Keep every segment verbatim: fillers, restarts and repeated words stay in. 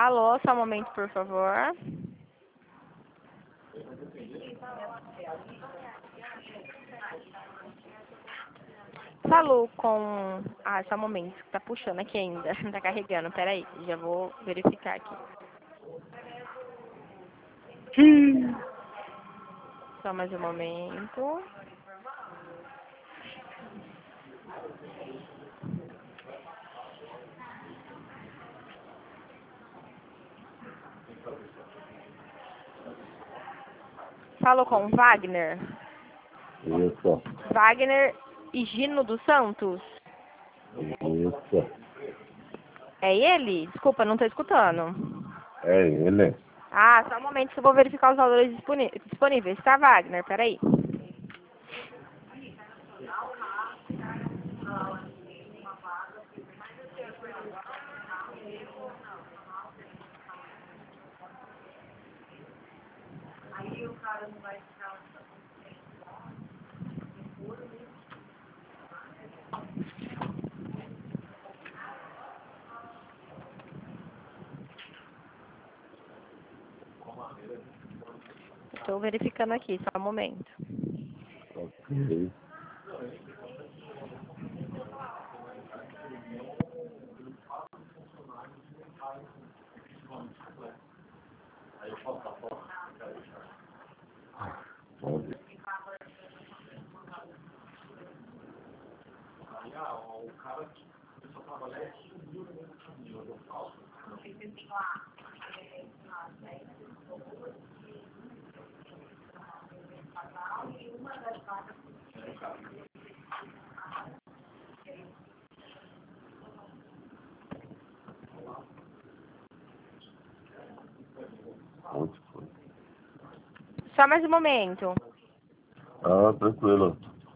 Alô, só um momento, por favor. Falou com... Ah, só um momento, tá puxando aqui ainda, tá carregando, peraí, já vou verificar aqui. Só mais um momento. Falou com o Wagner? Isso, Wagner Higino dos Santos? isso. É ele? Desculpa, não tô escutando. É ele. Ah, só um momento que eu vou verificar os valores disponi- disponíveis, tá, Wagner? Peraí. Estou verificando aqui, só um momento. Ok. Pode. Onde foi? Só mais um momento. Ah, tranquilo.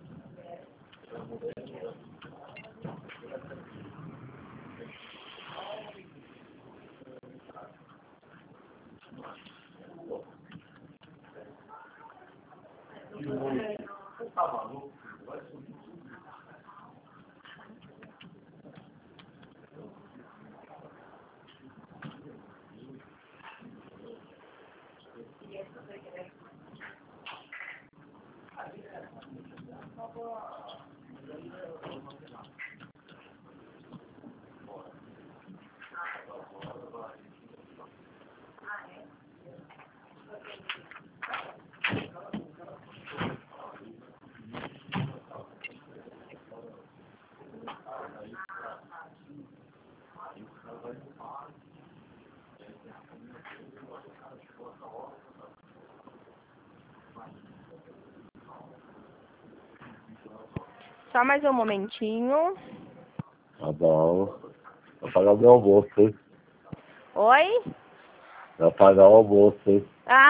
Só mais um momentinho. Tá bom. Vai pagar o meu almoço, hein? Oi? Vai pagar o almoço, hein? Ah.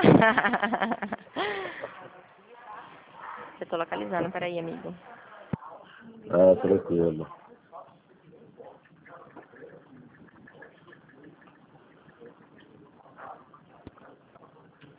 Eu tô localizando, peraí, amigo. Ah, tranquilo.